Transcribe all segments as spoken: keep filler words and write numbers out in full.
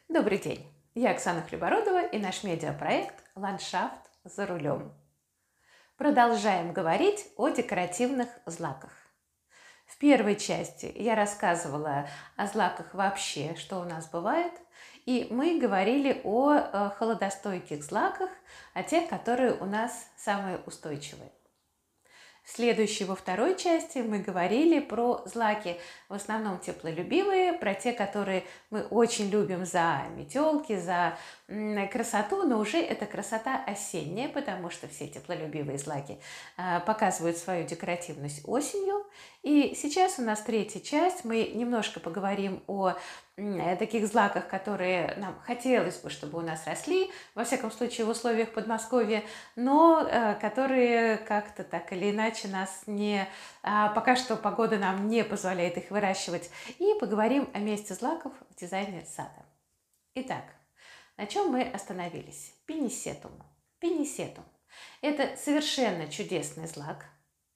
Добрый день! Я Оксана Хлебородова и наш медиапроект «Ландшафт за рулем». Продолжаем говорить о декоративных злаках. В первой части я рассказывала о злаках вообще, что у нас бывает, и мы говорили о холодостойких злаках, о тех, которые у нас самые устойчивые. В следующей, во второй части, мы говорили про злаки, в основном теплолюбивые, про те, которые мы очень любим за метелки, за красоту, но уже это красота осенняя, потому что все теплолюбивые злаки э, показывают свою декоративность осенью. И сейчас у нас третья часть, мы немножко поговорим о э, таких злаках, которые нам хотелось бы, чтобы у нас росли, во всяком случае в условиях Подмосковья, но э, которые как-то так или иначе нас не... Э, пока что погода нам не позволяет их выращивать. И поговорим о месте злаков в дизайне сада. Итак, на чем мы остановились? Пинисетум. Пинисетум – это совершенно чудесный злак,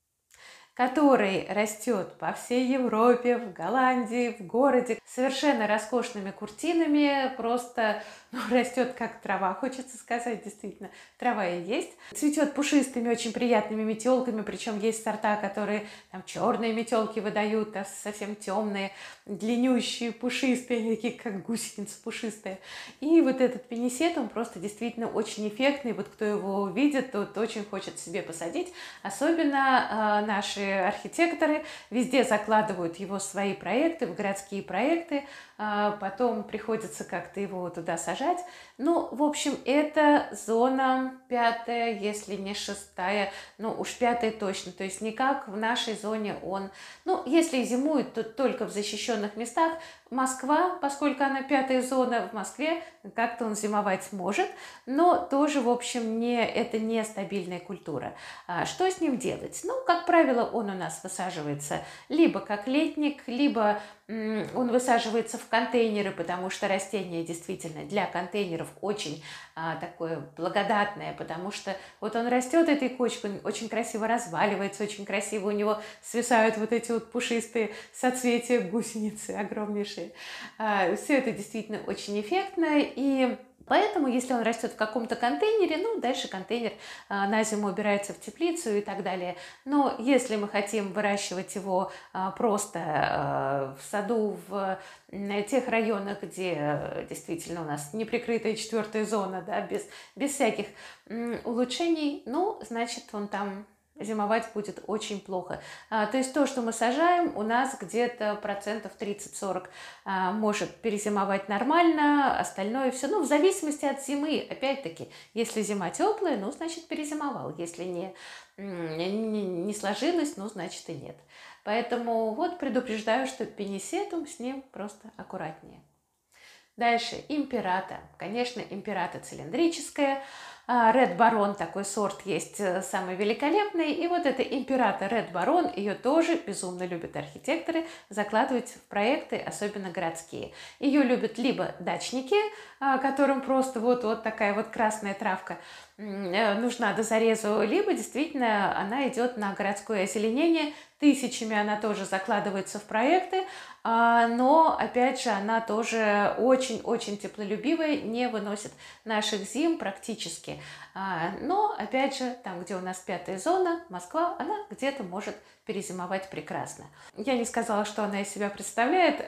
который растет по всей Европе, в Голландии, в городе, совершенно роскошными куртинами, просто ну, растет как трава, хочется сказать, действительно, трава и есть. Цветет пушистыми, очень приятными метелками, причем есть сорта, которые там черные метелки выдают, а совсем темные, длиннющие, пушистые, они такие как гусеницы пушистые. И вот этот пинисетум просто действительно очень эффектный, вот кто его увидит, тот очень хочет себе посадить, особенно э, наши архитекторы везде закладывают его в свои проекты, в городские проекты, потом приходится как-то его туда сажать. Ну, в общем, это зона пятая, если не шестая, ну уж пятая точно, то есть никак в нашей зоне он, ну, если зимует, то только в защищенных местах. Москва, поскольку она пятая зона, в Москве как-то он зимовать может, но тоже, в общем, не, это не стабильная культура. А что с ним делать? Ну, как правило, он у нас высаживается либо как летник, либо м, он высаживается в контейнеры, потому что растение действительно для контейнеров очень а, такое благодатное, потому что вот он растет этой кочкой, очень красиво разваливается, очень красиво у него свисают вот эти вот пушистые соцветия гусеницы огромнейшие. Все это действительно очень эффектно, и поэтому, если он растет в каком-то контейнере, ну, дальше контейнер на зиму убирается в теплицу и так далее. Но если мы хотим выращивать его просто в саду, в тех районах, где действительно у нас неприкрытая четвертая зона, да, без, без всяких улучшений, ну, значит, он там зимовать будет очень плохо. А, то есть то, что мы сажаем, у нас где-то процентов тридцать-сорок а, может перезимовать нормально, остальное все, ну, в зависимости от зимы. Опять-таки, если зима теплая, ну, значит, перезимовал. Если не, не, не сложилось, ну, значит, и нет. Поэтому вот предупреждаю, что пинисетум, с ним просто аккуратнее. Дальше императа. Конечно, императа цилиндрическая. Red Baron, такой сорт есть самый великолепный. И вот эта императа Red Baron, ее тоже безумно любят архитекторы закладывать в проекты, особенно городские. Ее любят либо дачники, которым просто вот, вот такая вот красная травка нужна до зарезу, либо действительно она идет на городское озеленение. Тысячами она тоже закладывается в проекты, но, опять же, она тоже очень-очень теплолюбивая, не выносит наших зим практически. Но, опять же, там, где у нас пятая зона, Москва, она где-то может перезимовать прекрасно. Я не сказала, что она из себя представляет.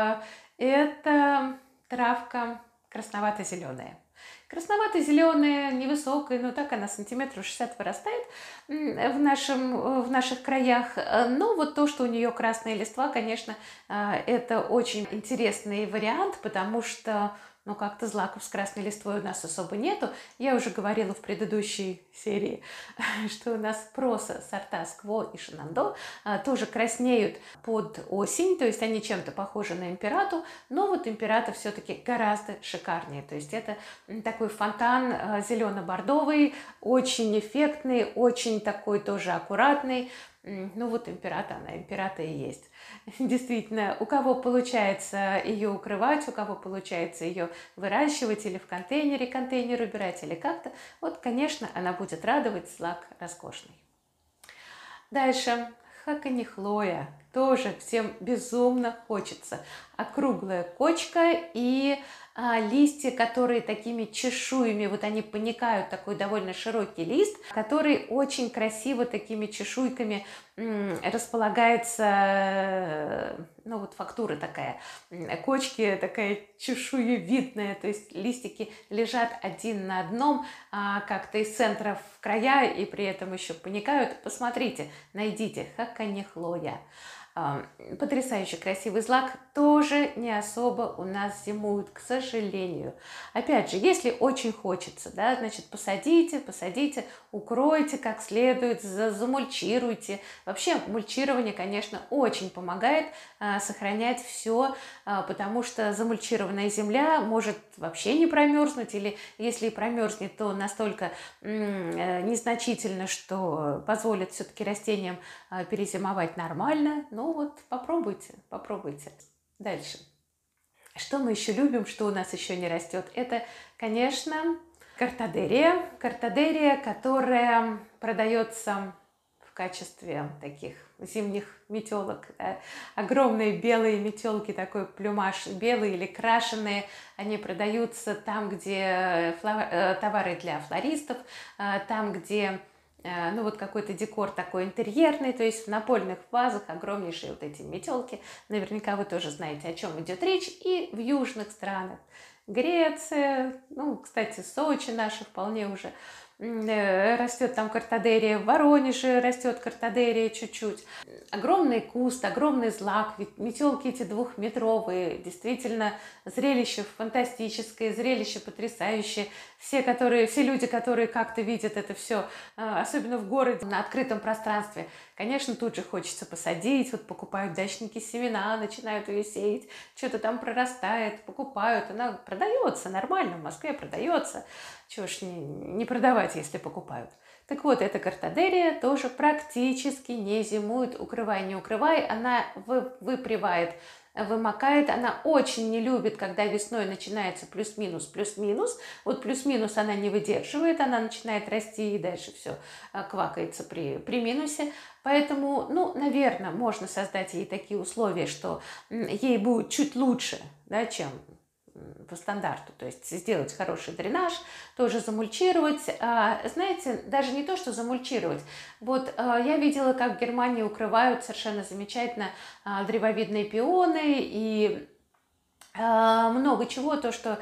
Это травка красновато-зеленая. Красновато-зеленая, невысокая, но так она сантиметров шестьдесят вырастает в, нашем, в наших краях. Но вот то, что у нее красная листва, конечно, это очень интересный вариант, потому что но как-то злаков с красной листвой у нас особо нету. Я уже говорила в предыдущей серии, что у нас проса, сорта Скво и Шинандо тоже краснеют под осень, то есть они чем-то похожи на императу, но вот императа все-таки гораздо шикарнее. То есть это такой фонтан зелено-бордовый, очень эффектный, очень такой тоже аккуратный. Ну вот императа, она императа и есть. Действительно, у кого получается ее укрывать, у кого получается ее выращивать или в контейнере контейнер убирать, или как-то, вот, конечно, она будет радовать, злак роскошный. Дальше хаканихлоя. Тоже всем безумно хочется. Округлая кочка и а, листья, которые такими чешуями, вот они поникают, такой довольно широкий лист, который очень красиво такими чешуйками м, располагается, э, ну вот фактура такая, м, кочки такая чешуевидная, то есть листики лежат один на одном, а, как-то из центра в края, и при этом еще поникают. Посмотрите, найдите хаканихлоя. А, Потрясающе красивый злак, тоже не особо у нас зимуют, к сожалению. Опять же, если очень хочется, да, значит, посадите, посадите, укройте как следует, за- замульчируйте. Вообще мульчирование, конечно, очень помогает а, сохранять все, а, потому что замульчированная земля может вообще не промерзнуть, или если и промерзнет, то настолько м, э, незначительно, что позволит все-таки растениям а, перезимовать нормально. Ну вот, попробуйте, попробуйте. Дальше. Что мы еще любим, что у нас еще не растет? Это, конечно, картадерия. Картадерия, которая продается в качестве таких зимних метелок. Да? Огромные белые метелки, такой плюмаж, белые или крашеные. Они продаются там, где флор... товары для флористов, там, где ну вот какой-то декор такой интерьерный, то есть в напольных вазах огромнейшие вот эти метелки. Наверняка вы тоже знаете, о чем идет речь. И в южных странах. Греция, ну, кстати, Сочи наши вполне уже растет там картадерия, в Воронеже растет картадерия чуть-чуть. Огромный куст, огромный злак, ведь метелки эти двухметровые, действительно зрелище фантастическое, зрелище потрясающее. Все, которые, все люди, которые как-то видят это все, особенно в городе, на открытом пространстве, конечно, тут же хочется посадить, вот покупают дачники семена, начинают ее сеять, что-то там прорастает, покупают, она продается нормально, в Москве продается. Чего ж не, не продавать, если покупают. Так вот, эта картадерия тоже практически не зимует, укрывай, не укрывай, она вы, выпривает, вымокает, она очень не любит, когда весной начинается плюс-минус, плюс-минус, вот плюс-минус она не выдерживает, она начинает расти и дальше все квакается при, при минусе, поэтому, ну, наверное, можно создать ей такие условия, что ей будет чуть лучше, да, чем по стандарту, то есть сделать хороший дренаж, тоже замульчировать. А, знаете, даже не то, что замульчировать. Вот а, я видела, как в Германии укрывают совершенно замечательно а, древовидные пионы и много чего, то, что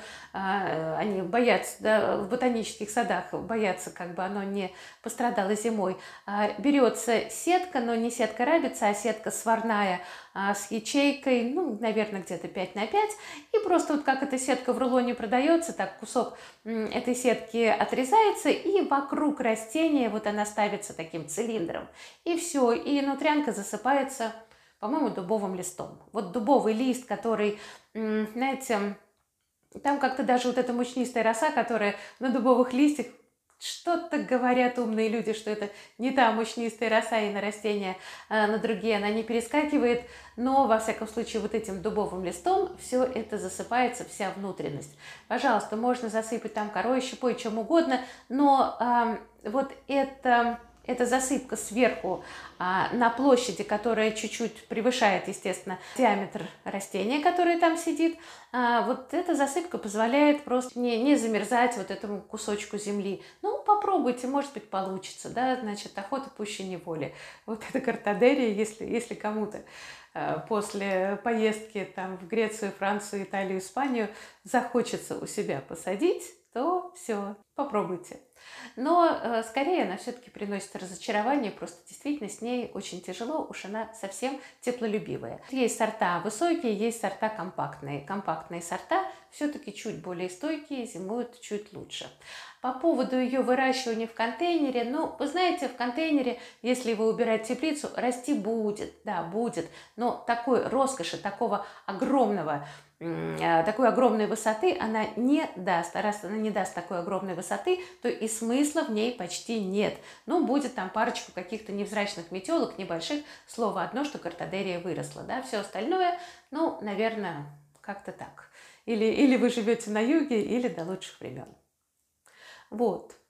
а, они боятся, да, в ботанических садах боятся, как бы оно не пострадало зимой. А, берется сетка, но не сетка рабица, а сетка сварная а, с ячейкой, ну, наверное, где-то пять на пять. И просто вот как эта сетка в рулоне продается, так кусок этой сетки отрезается, и вокруг растения вот она ставится таким цилиндром. И все, и нутрянка засыпается, по-моему, дубовым листом. Вот дубовый лист, который, знаете, там как-то даже вот эта мучнистая роса, которая на дубовых листьях, что-то говорят умные люди, что это не та мучнистая роса и на растения, а на другие она не перескакивает, но, во всяком случае, вот этим дубовым листом все это засыпается, вся внутренность. Пожалуйста, можно засыпать там корой, щепой, чем угодно, но а, вот это... Эта засыпка сверху а, на площади, которая чуть-чуть превышает, естественно, диаметр растения, которое там сидит. А, вот эта засыпка позволяет просто не, не замерзать вот этому кусочку земли. Ну, попробуйте, может быть, получится, да, значит, охота пуще неволи. Вот эта картадерия, если, если кому-то а, после поездки там в Грецию, Францию, Италию, Испанию захочется у себя посадить, то все, попробуйте. Но э, скорее она все-таки приносит разочарование, просто действительно с ней очень тяжело, уж она совсем теплолюбивая. Есть сорта высокие, есть сорта компактные. Компактные сорта все-таки чуть более стойкие, зимуют чуть лучше. По поводу ее выращивания в контейнере, ну, вы знаете, в контейнере, если его убирать в теплицу, расти будет, да, будет, но такой роскоши, такого огромного, такой огромной высоты она не даст. А раз она не даст такой огромной высоты, то и смысла в ней почти нет. Ну, будет там парочку каких-то невзрачных метелок, небольших, слово одно, что картадерия выросла, да, все остальное, ну, наверное, как-то так. Или, или вы живете на юге, или до лучших времен. Вот.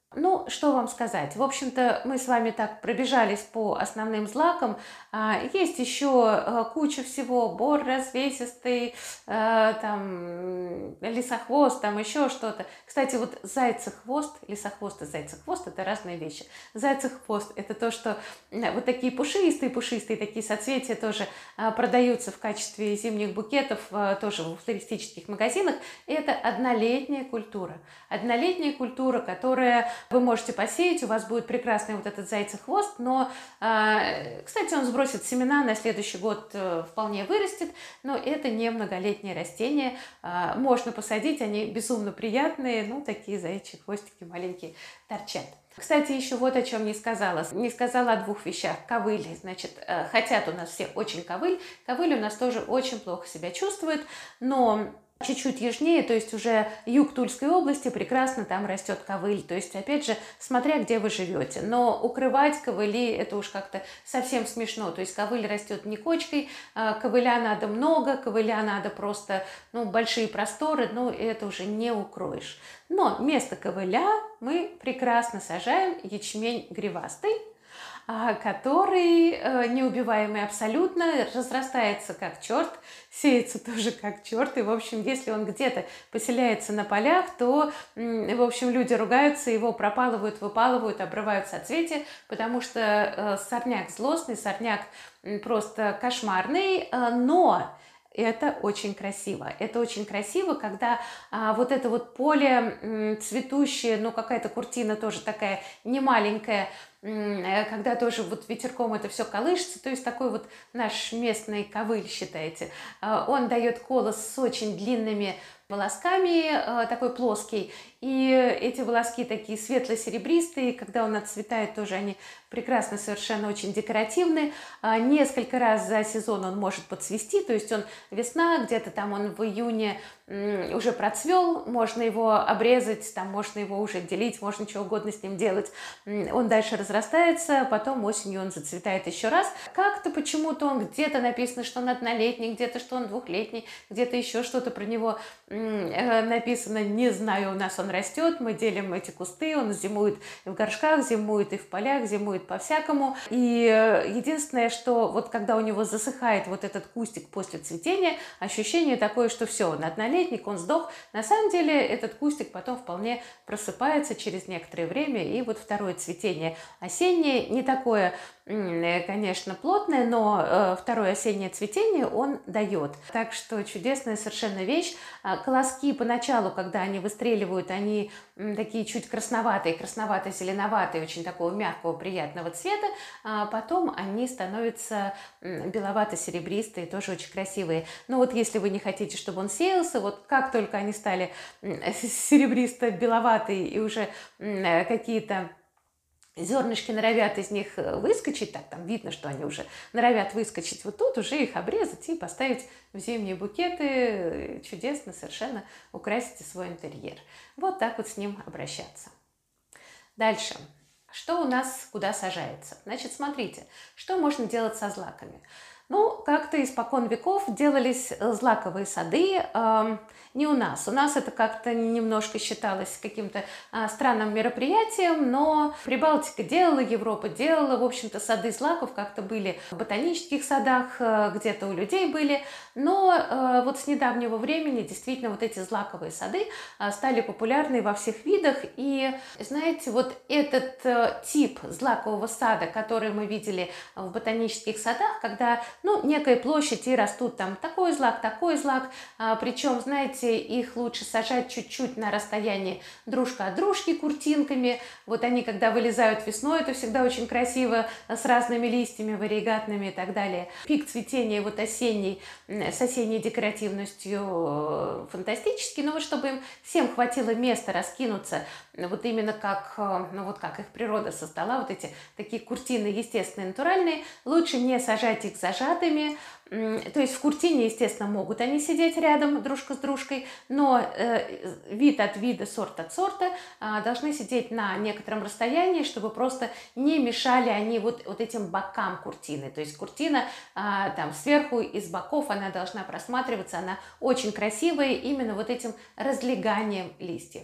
Ну, что вам сказать? В общем-то, мы с вами так пробежались по основным злакам. А, Есть еще э, куча всего. Бор развесистый, э, там, м, лисохвост, там еще что-то. Кстати, вот зайцехвост, лисохвост и зайцехвост – это разные вещи. Зайцехвост – это то, что м, вот такие пушистые-пушистые, такие соцветия тоже а, продаются в качестве зимних букетов, а, тоже в флористических магазинах. И это однолетняя культура. Однолетняя культура, которая вы можете посеять, у вас будет прекрасный вот этот зайцехвост, но, э, кстати, он сбросит семена, на следующий год э, вполне вырастет, но это не многолетнее растение, э, можно посадить, они безумно приятные, ну, такие заячьи хвостики маленькие торчат. Кстати, еще вот о чем не сказала. Не сказала о двух вещах. Ковыль. Значит, э, хотят у нас все очень ковыль. Ковыль у нас тоже очень плохо себя чувствует, но чуть-чуть южнее, то есть уже юг Тульской области, прекрасно там растет ковыль. То есть, опять же, смотря где вы живете. Но укрывать ковыли – это уж как-то совсем смешно. То есть ковыль растет не кочкой, а ковыля надо много, ковыля надо просто, ну, большие просторы, ну, это уже не укроешь. Но вместо ковыля мы прекрасно сажаем ячмень гривастый, который э, неубиваемый абсолютно, разрастается как черт, сеется тоже как черт. И, в общем, если он где-то поселяется на полях, то, в общем, люди ругаются, его пропалывают, выпалывают, обрывают соцветия, потому что э, сорняк злостный, сорняк просто кошмарный, э, но это очень красиво. Это очень красиво, когда а, вот это вот поле м, цветущее, ну какая-то куртина тоже такая немаленькая, м, э, когда тоже вот ветерком это все колышется, то есть такой вот наш местный ковыль, считайте. А, он дает колос с очень длинными волосками, а, такой плоский, и эти волоски такие светло-серебристые, когда он отцветает, тоже они прекрасно, совершенно очень декоративны. А, несколько раз за сезон он может подцвести, то есть он весна, где-то там он в июне м, уже процвел, можно его обрезать, там можно его уже делить, можно чего угодно с ним делать. М, Он дальше разрастается, потом осенью он зацветает еще раз. Как-то почему-то он где-то написано, что он однолетний, где-то, что он двухлетний, где-то еще что-то про него м, э, написано, не знаю, у нас он растет, мы делим эти кусты, он зимует и в горшках, зимует и в полях, зимует по-всякому. И э, единственное, что вот когда у него засыхает вот этот кустик после цветения, ощущение такое, что все, он однолетник, он сдох. На самом деле этот кустик потом вполне просыпается через некоторое время, и вот второе цветение осеннее, не такое, конечно, плотное, но э, второе осеннее цветение он дает. Так что чудесная совершенно вещь. А, Колоски поначалу, когда они выстреливают, они м, такие чуть красноватые, красновато-зеленоватые, очень такого мягкого, приятного цвета. А потом они становятся м, беловато-серебристые, тоже очень красивые. Но вот если вы не хотите, чтобы он сеялся, вот как только они стали м, серебристо-беловатые и уже м, э, какие-то зернышки норовят из них выскочить, так там видно, что они уже норовят выскочить, вот тут уже их обрезать и поставить в зимние букеты, чудесно совершенно украсите свой интерьер. Вот так вот с ним обращаться. Дальше. Что у нас куда сажается? Значит, смотрите, что можно делать со злаками. Ну, как-то испокон веков делались злаковые сады, э, не у нас. У нас это как-то немножко считалось каким-то э, странным мероприятием, но Прибалтика делала, Европа делала. В общем-то, сады злаков как-то были в ботанических садах, э, где-то у людей были. Но э, вот с недавнего времени действительно вот эти злаковые сады э, стали популярны во всех видах. И, знаете, вот этот э, тип злакового сада, который мы видели в ботанических садах, когда ну, некая площадь, и растут там такой злак, такой злак. А, причем, знаете, их лучше сажать чуть-чуть на расстоянии дружка от дружки куртинками. Вот они, когда вылезают весной, это всегда очень красиво, с разными листьями, варигатными и так далее. Пик цветения вот осенний, с осенней декоративностью фантастический, но вот чтобы им всем хватило места раскинуться, вот именно как, ну вот как их природа создала, вот эти такие куртины естественные, натуральные, лучше не сажать их зажатыми. То есть в куртине, естественно, могут они сидеть рядом дружка с дружкой, но э, вид от вида, сорт от сорта э, должны сидеть на некотором расстоянии, чтобы просто не мешали они вот, вот этим бокам куртины. То есть куртина э, там сверху и с боков, она должна просматриваться, она очень красивая именно вот этим разлеганием листьев.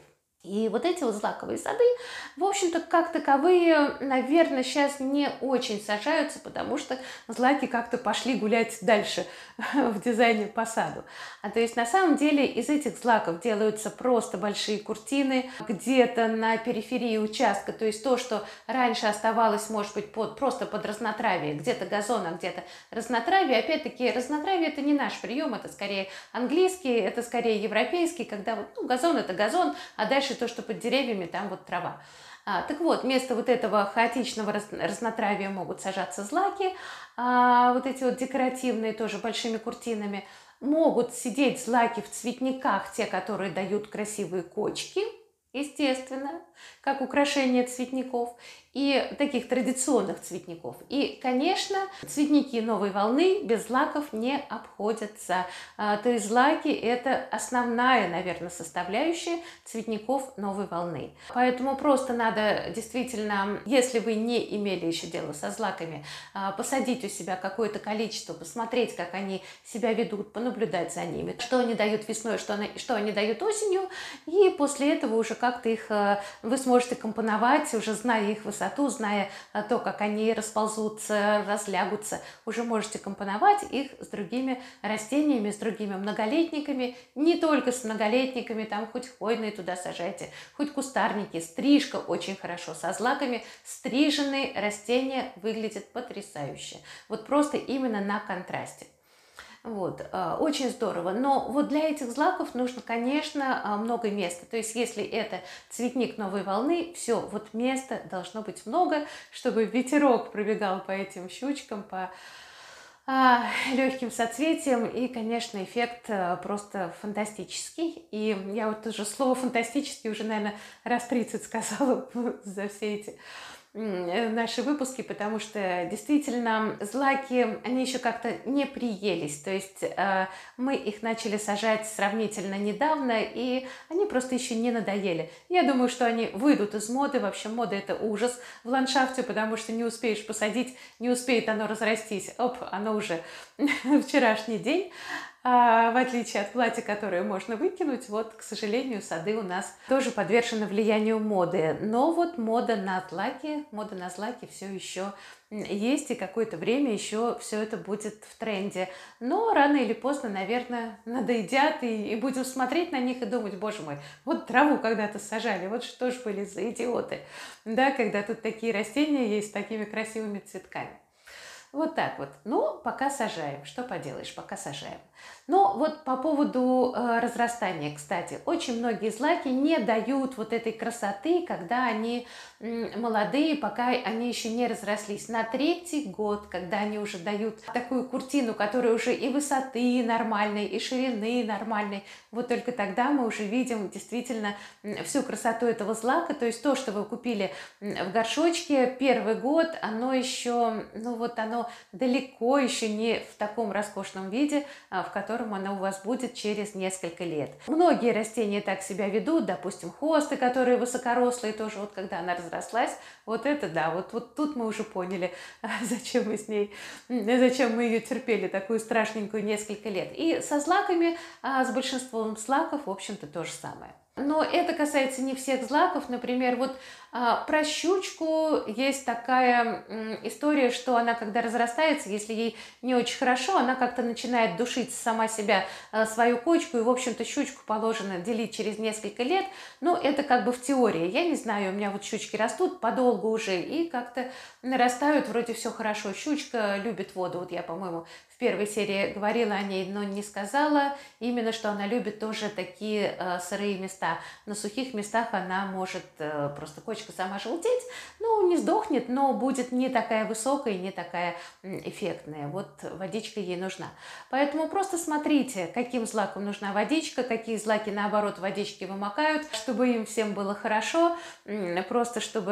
И вот эти вот злаковые сады, в общем-то, как таковые, наверное, сейчас не очень сажаются, потому что злаки как-то пошли гулять дальше в дизайне по саду. А то есть на самом деле из этих злаков делаются просто большие куртины где-то на периферии участка, то есть то, что раньше оставалось, может быть, под, просто под разнотравие, где-то газон, а где-то разнотравие. Опять-таки, разнотравие это не наш прием, это скорее английский, это скорее европейский, когда вот, ну, газон это газон, а дальше то, что под деревьями, там вот трава. А, так вот, вместо вот этого хаотичного раз, разнотравия могут сажаться злаки, а, вот эти вот декоративные, тоже большими куртинами. Могут сидеть злаки в цветниках, те, которые дают красивые кочки, естественно, как украшение цветников, и таких традиционных цветников. И, конечно, цветники новой волны без злаков не обходятся. А, то есть злаки – это основная, наверное, составляющая цветников новой волны. Поэтому просто надо действительно, если вы не имели еще дела со злаками, а, посадить у себя какое-то количество, посмотреть, как они себя ведут, понаблюдать за ними, что они дают весной, что они, что они дают осенью, и после этого уже как-то их вы сможете компоновать, уже зная их высоту, зная то, как они расползутся, разлягутся, уже можете компоновать их с другими растениями, с другими многолетниками, не только с многолетниками, там хоть хвойные туда сажайте, хоть кустарники, стрижка очень хорошо, со злаками стриженные растения выглядят потрясающе, вот просто именно на контрасте. Вот, очень здорово. Но вот для этих злаков нужно, конечно, много места. То есть, если это цветник новой волны, все, вот места должно быть много, чтобы ветерок пробегал по этим щучкам, по а, легким соцветиям. И, конечно, эффект просто фантастический. И я вот уже слово «фантастический» уже, наверное, раз тридцать сказала за все эти наши выпуски, потому что действительно злаки, они еще как-то не приелись, то есть э, мы их начали сажать сравнительно недавно, и они просто еще не надоели. Я думаю, что они выйдут из моды, вообще мода это ужас в ландшафте, потому что не успеешь посадить, не успеет оно разрастись, оп, оно уже вчерашний день. А, в отличие от платья, которое можно выкинуть, вот, к сожалению, сады у нас тоже подвержены влиянию моды. Но вот мода на злаки, мода на злаки все еще есть, и какое-то время еще все это будет в тренде. Но рано или поздно, наверное, надоедят, и, и будем смотреть на них и думать: боже мой, вот траву когда-то сажали, вот что ж были за идиоты, да, когда тут такие растения есть с такими красивыми цветками. Вот так вот. Ну, пока сажаем. Что поделаешь, пока сажаем. Но вот по поводу э, разрастания, кстати, очень многие злаки не дают вот этой красоты, когда они м, молодые, пока они еще не разрослись. На третий год, когда они уже дают такую куртину, которая уже и высоты нормальной, и ширины нормальной, вот только тогда мы уже видим действительно всю красоту этого злака. То есть то, что вы купили в горшочке первый год, оно еще, ну вот оно далеко еще не в таком роскошном виде, в котором она у вас будет через несколько лет. Многие растения так себя ведут, допустим, хосты, которые высокорослые, тоже вот когда она разрослась, вот это да, вот, вот тут мы уже поняли, зачем мы с ней, зачем мы ее терпели, такую страшненькую несколько лет. И со злаками, с большинством злаков, в общем-то, то же самое. Но это касается не всех злаков. Например, вот а, про щучку есть такая м, история, что она, когда разрастается, если ей не очень хорошо, она как-то начинает душить сама себя, а, свою кочку, и, в общем-то, щучку положено делить через несколько лет. Но это как бы в теории. Я не знаю, у меня вот щучки растут подолгу уже, и как-то нарастают, вроде все хорошо. Щучка любит воду. Вот я, по-моему, в первой серии говорила о ней, но не сказала именно, что она любит тоже такие э, сырые места. На сухих местах она может э, просто кочка сама желтеть, ну, не сдохнет, но будет не такая высокая, не такая эффектная. Вот водичка ей нужна. Поэтому просто смотрите, каким злакам нужна водичка, какие злаки, наоборот, водички вымокают, чтобы им всем было хорошо, просто чтобы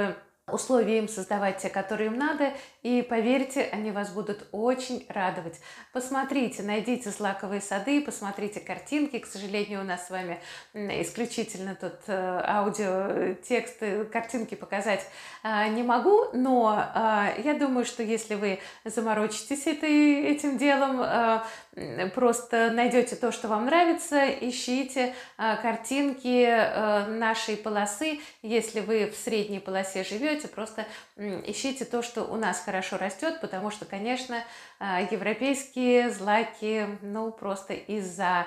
условия им создавать те, которые им надо, и поверьте, они вас будут очень радовать. Посмотрите, найдите злаковые сады, посмотрите картинки. К сожалению, у нас с вами исключительно тут аудио, тексты, картинки показать не могу, но я думаю, что если вы заморочитесь этой, этим делом, просто найдете то, что вам нравится, ищите картинки нашей полосы. Если вы в средней полосе живете, просто ищите то, что у нас хорошо растет, потому что, конечно, европейские злаки, ну, просто из-за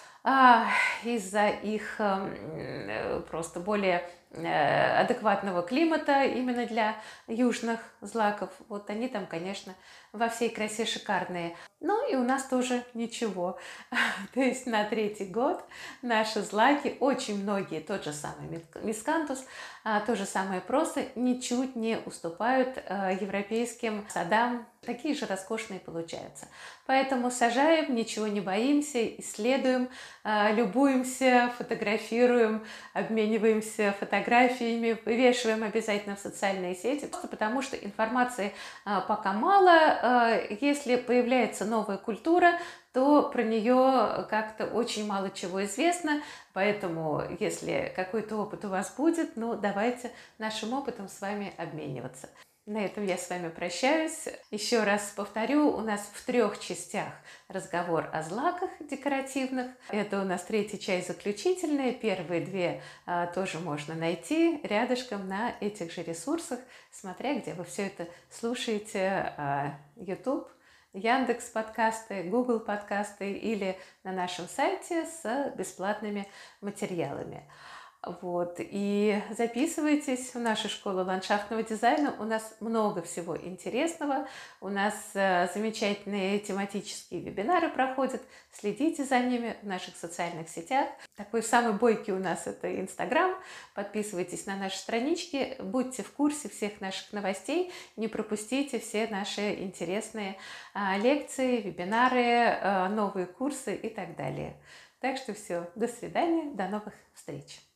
из-за их просто более адекватного климата именно для южных злаков, вот они там, конечно, во всей красе шикарные. Ну и у нас тоже ничего. То есть на третий год наши злаки, очень многие, тот же самый мискантус, то же самое просто, ничуть не уступают европейским садам. Такие же роскошные получаются. Поэтому сажаем, ничего не боимся, исследуем, любуемся, фотографируем, обмениваемся фотографиями, вывешиваем обязательно в социальные сети, просто потому что информации пока мало. Если появляется новая культура, то про нее как-то очень мало чего известно, поэтому если какой-то опыт у вас будет, ну давайте нашим опытом с вами обмениваться. На этом я с вами прощаюсь. Еще раз повторю, у нас в трех частях разговор о злаках декоративных. Это у нас третья часть заключительная. Первые две а, тоже можно найти рядышком на этих же ресурсах, смотря где вы все это слушаете. А, YouTube, Яндекс подкасты, Google подкасты или на нашем сайте с бесплатными материалами. Вот, и записывайтесь в нашу школу ландшафтного дизайна, у нас много всего интересного, у нас э, замечательные тематические вебинары проходят, следите за ними в наших социальных сетях. Такой самый бойкий у нас это Инстаграм, подписывайтесь на наши странички, будьте в курсе всех наших новостей, не пропустите все наши интересные э, лекции, вебинары, э, новые курсы и так далее. Так что все, до свидания, до новых встреч!